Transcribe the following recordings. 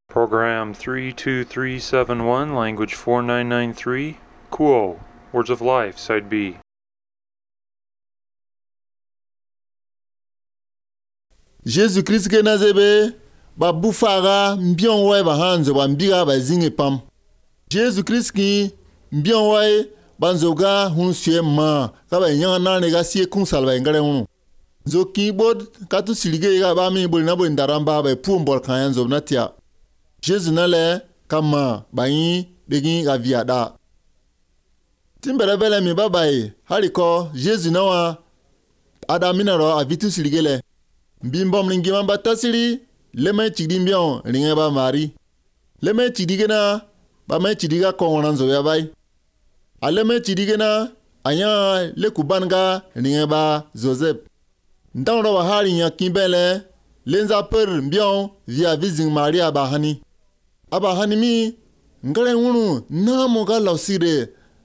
Program 32371, language 4993, Kuo, Words of Life, Side B. Jésus-Christ ke nazebe ba bufara mbion wai ba hanzo ba mbiga ba zinge pam. Jésus-Christ ki mbion wai banzoga hun suye ma ka ba nyanga na ne ga sie kun salba ngare hunu. Zo ki bod ka tu silige ga ba mi bol na bo ndaramba ba pu mbol kan yanzo natia. Jésus na le kama ba yin begin ga viada. Timbere bele mi babai hariko Jésus na wa adamina ro avitu siligele. Bimbom lingi mamba tasiri leme chidimbion ringe ba mari. Leme chidigena ba me chidiga kongonanzo ya bai. Aleme chidigena anya le kubanga ringe ba Joseph. Ndawro wa hari nya kimbele lenza per mbion via vising Maria abahani. Abahani mi ngale ngunu na moga lausire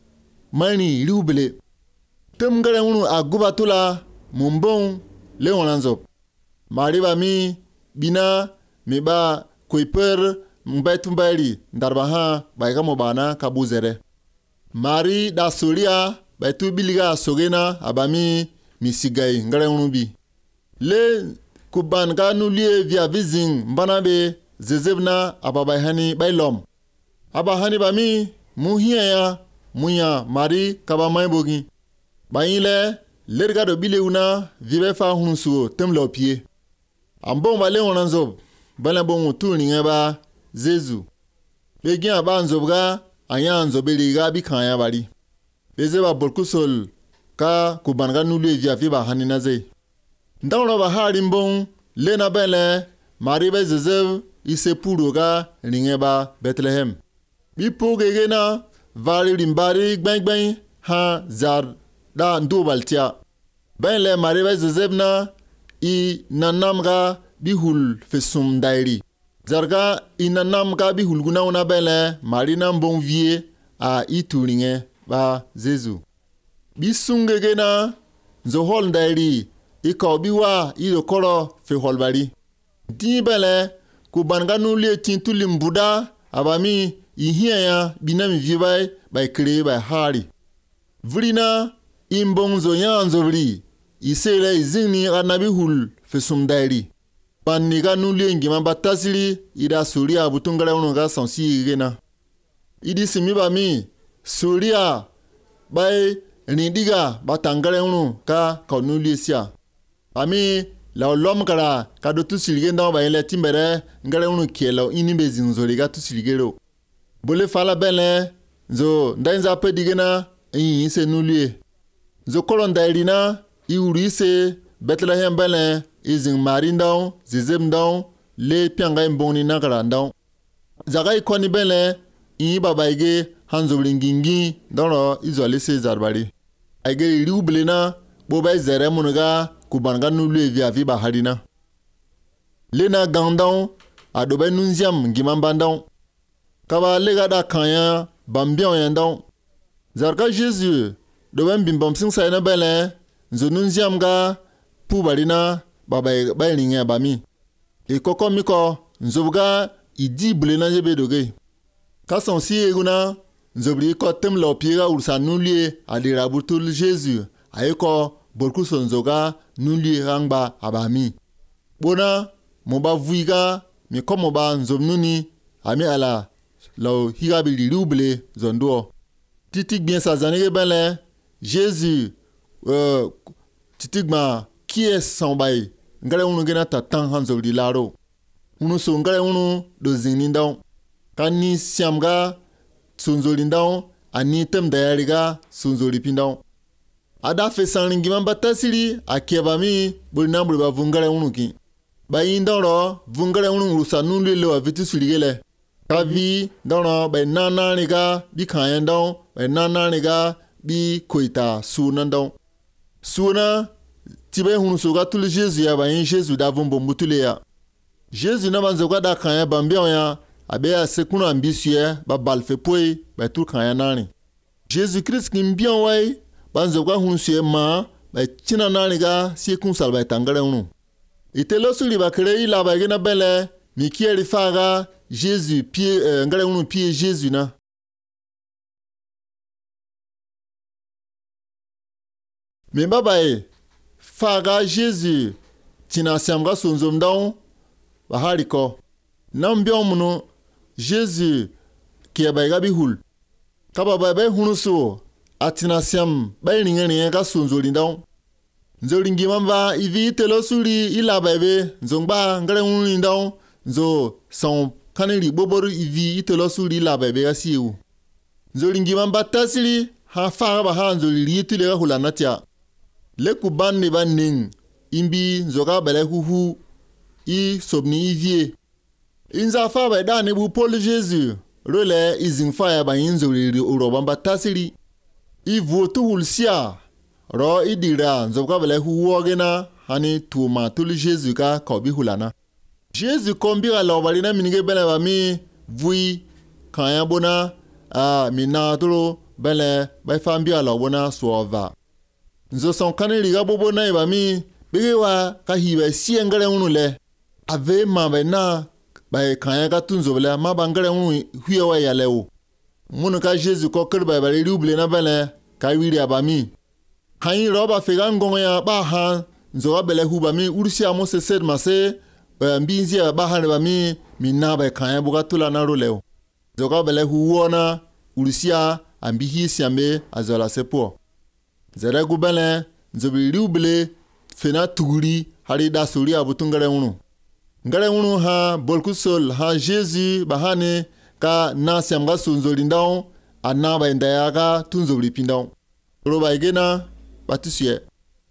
mani liubele. Tem ngale ngunu agubatula mumbon leonanzo. Mari ba mi bina mi ba kuiper mbaitumbaili ndarbaha baiga mobana kabuzere. Mari da solia baitu biliga sogena abami misigai ngare unubi. Le kubanga nulie via vising mbanabe zezebna ababaihani bailom. Abahani ba mi muhiya ya munya mari kabamai bogi. Baile lergado bile una vibefa hunsuo temlo pie. Ambon bale onanzob bala bon tuni ngaba Zezu. Begin abanzobga ayanzo beliga bi kan ya bari. Bezeba bolkusol ka kubanga nulu via viba hanina ze. Ndawro ba harimbon lena bele maribe zezev ise puruga ringeba Bethlehem. Bi pogegena vali rimbari gben ha zar da ndubaltia. Bele maribe zezebna I nanamga bihul fesum dairi. Zarga I nanamga bihul guna una bele marina mbon vie a ituringe ba Zezu. Bisungegena zohol dairi iko biwa idokoro fe holbari. Di bele kubanga nulie tintulim buda abami ihia ya binami vibai by kre by hari. Vrina imbonzo yanzo vri. Isele izini anabi hul fesum dairi. Paniga nulie ngima batasili ida suria butungala unoga sansi igena. Idi simiba mi suria bay rindiga batangale unu ka nulie sia. Ami la olom kara kado tu siligenda ba ile timbere ngale unu kielo inimbe zinzoliga tu siligero. Bole fala bele zo ndainza pe digena se nulie. Zo kolon dairina Iurise Bethlehem belen izing marindao zizemdao le pianga mboni nagarandao. Zagai kwani belen babaige hanzoblingingi doro izole se zarbari. Aige liublena boba zere munuga kubanga nulu via viba harina. Lena gandao adobe nunziam ngimambandao. Kaba lega da kanya bambion yandao. Zarga Jésus doben bimbom sing sayna belen Zonunziam ga pubarina baba ringe bami. E koko miko nzobga idi blena jebe doge. Kason si eguna nzobri ko temlo piega ursa nulie adira butul Jésus. Ayeko borku sonzoga nulie rangba abami. Bona moba vuiga mi komoba nzobnuni ami ala lo higabili ruble zondo. Titik bien sa zanige bele Jésus titigma kie sambay ngale unu gena tatan hanzo di laro unu so ngale unu do zinindao kani siamga sunzolindao ani tem dayariga sunzolipindao ada fe sanlingi mamba tasiri akebami bolina bulba vungale unu ki bayindoro vungale unu rusa nulu le wa vitu suligele kavi dono be nana niga bi kanyandao be nana niga bi koita sunandao Suna tibe hunusoga tuli Jésus ya ba yin Jésus da vumbo mutule ya. Jésus na banzoga da kanya bambion ya abe ya sekunu ambitieux ba balfe poi ba tout kanya nani. Jésus Christ ki mbion wai banzoga hunusie ma ba china nani ga sekun salba tangare unu. Itelo suli ba krei la ba gena bele mi kieri faga Jésus pied ngale unu pied Jésus na. Me babaye faga Jésus tina siamga sonzom daun bahariko. Nambion muno Jésus ki bayga bi hul. Kaba bay hunuso atina siam bay ngene ga sonzoli daun. Nzolingi mamba ivi telosuri ila bebe nzongba ngale unu daun zo son kaneli boboru ivi telosuri la bebe ga siu. Nzolingi mamba tasili ha faga ba hanzoli litule ga hulanatia. Leku banne banning imbi nzoga bele huhu I sobni ivie. Inza fa ba da ne bu Paul Jésus rele izin fa ya ba inzoli urobamba tasili. Ivu tu hulsia ro idira nzoga bele huwo gena hani tuma tul Jésus ka kobi hulana. Jésus kombira la balina minige bele ba mi vui kanya bona minatro bele ba fambia la bona suova. Nzo son kaneli ga bobo na ba mi bewa ka hibe siengale unule ave ma bena ba kanya ga tunzo bele ma bangale unu huyewa ya lewo. Munu ka Jésus ko kerba ba liuble na bele ka wiri abami. Hain roba fega ngongo ya ba ha nzo bele huba mi ursi amo se sed mase mbinzi ba ha ba mi minna ba kanya buga tula na roleo. Nzo bele huona ursia ambihi siambe azola sepo. Zere gubele nzobi liuble fena tuguri hari da suri abutu ngare unu ha bolkusol ha Jésus bahane ka na siamga sunzoli ndao anaba indaya ka tunzoli pindao roba igena batusiye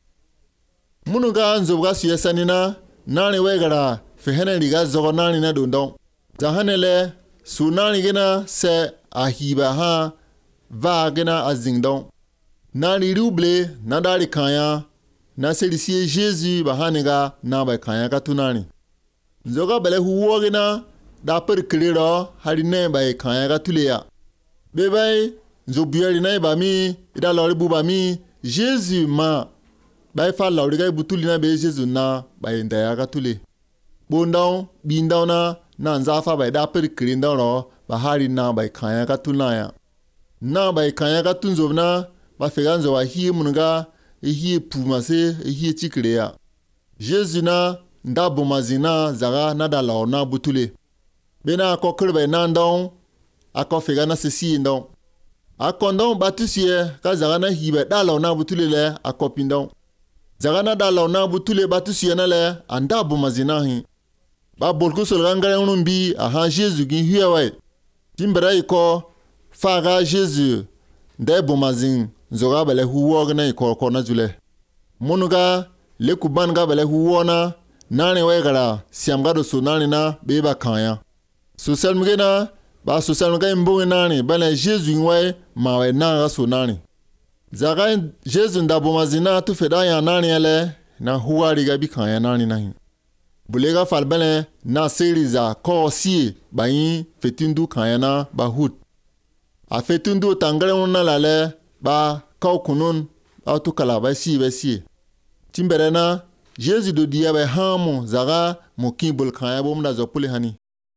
munu ga nzobga siye sanina nani wegara fehene liga zogo nani na dondao zahanele sunani gena se ahiba ha va gena azingdao nani liuble na dari kanya na selisiye Jésus bahaniga na ba kanya ka tunani nzoga bele huwogena da perklero harine ba kanya ka tuleya bebay nzobuyari na ba mi ida lori buba mi Jésus ma ba fa lori ga butulina be Jésus na ba ndaya ka tule bondao bindao na nzafa ba da perklinda ro ba hari na ba kanya ka tunaya na ba kanya ka tunzobna ba feganzo wa hi munga hi pumase hi chikreya Jésus na ndabo mazina zaga na da laona butule bena ko krebe na ndon ako fegana sesi ndon akondon batusie ka zaga na hibe da laona butule le akopindon zaga na da laona butule batusie na le andabo mazina hi ba bolko solgangare unumbi aha Jésus gi hiawe timbera iko faga Jésus ndebo mazin nzoga bele huwo na iko na jule munuga lekuban ga bele huwo na nani wegara siamga do sunani na beba kanya social mgena ba social mga mbonge nani bele Jésus ngwe mawe na ga sunani zaga Jésus ndabo mazina tu feda ya nani ele na huwa riga bi kanya nani nahi bulega fal bele na seriza ko si bayin fetindu kanya na ba hut a fetindu tangale unna lale ba kaw kunun auto kala ba si timberena Jésus do dia ba hamu zaga mo kimbul kanya bom da zopule hani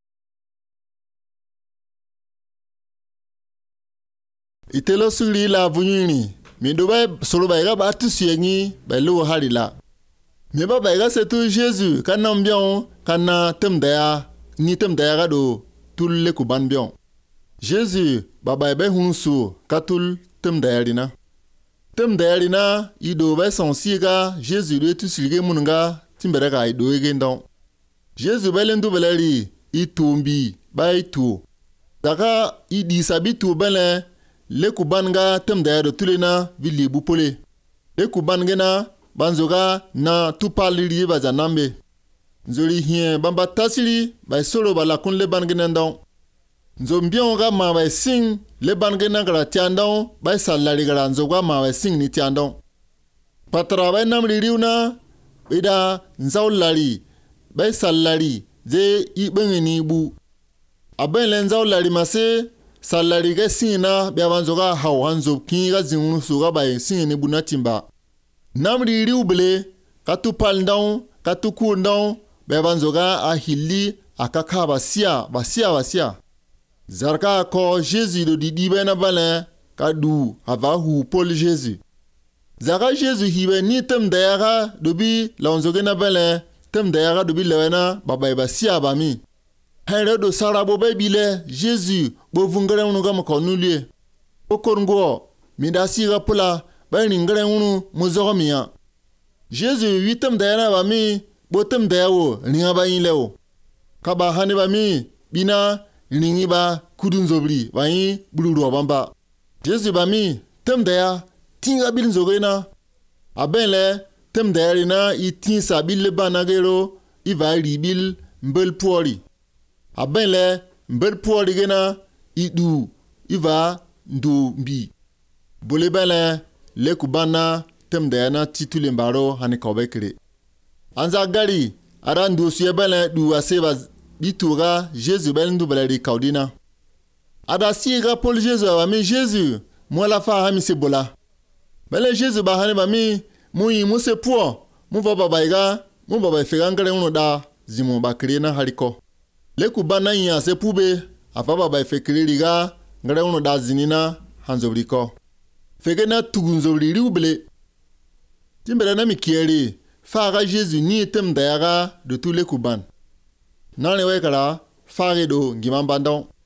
itelo suri la vunyini mi do ba solo ba ga tu siengi ba lo harila mi ba ga setu Jésus kana mbion kana temdaya ni temdaya ga do tulle ku ban bion Jésus ba hunsu katul temdayarina ido ba son siga Jésus le tu silge munga timberega ido egendon Jésus belendu beleri itumbi ba itu daga idi sabitu bele le kubanga temdayado tulena vili bupole le kubangena banzoga na tupaliri bazanambe nzori hien bamba tasili ba solo bala kunle bangena ndon nzombion ga ma ba sing le bangena gara tiandon ba salari gara nzoga ma ba sing ni tiandon patra ba namri riuna ida nzaulari ba salari ze ibengeni bu aben nzaulari mase salari ga sina be banzoga hawanzo kinga zinu suga ba sing ni bunatimba namri riubele katu paldon katu kundon be banzoga ahili akaka basia. Zarka ko Jésus do di dibe na balen ka du ava hu Paul Jésus. Zaka Jésus hibe ni tem dayaga dobi launzoge na balen tem dayaga dobi lewena babay basia bami. Henre do sarabo bile Jésus bo vungere unu ga makonulie. Okorngo midasi ga pula ba ringere unu muzogomia. Jésus witem dayana bami botem dayawo ringa ba yinlewo. Kaba hani bami bina ringi ba kudunzobri ba yin buluro bamba. Jésus bami tem daya tinga bil nzogena. Abenle tem dayarina itin sabil banagero iva ribil mbel puori. Abenle mbel puori gena idu iva ndu mbi. Bole bele le kubana tem dayana titule mbaro hani kobekre. Anza gari ara ndu suye bele du aseba bitura Jésus bel ndu bele kaudina. Ada siga Paul Jésus bami Jésus moi la fa hami se bola. Bele Jésus ba hani bami mui muse puo mu baba baiga mu baba fegangare unu da zimu bakre na hariko. Le kubana nya se pube afa baba fekre riga ngare unu da zinina hanzobriko. Fegena tugunzobri riubele. Timbere na mikieri faga Jésus ni tem dayaga de tous les kuban. Nane wekara fage do ngimambandon.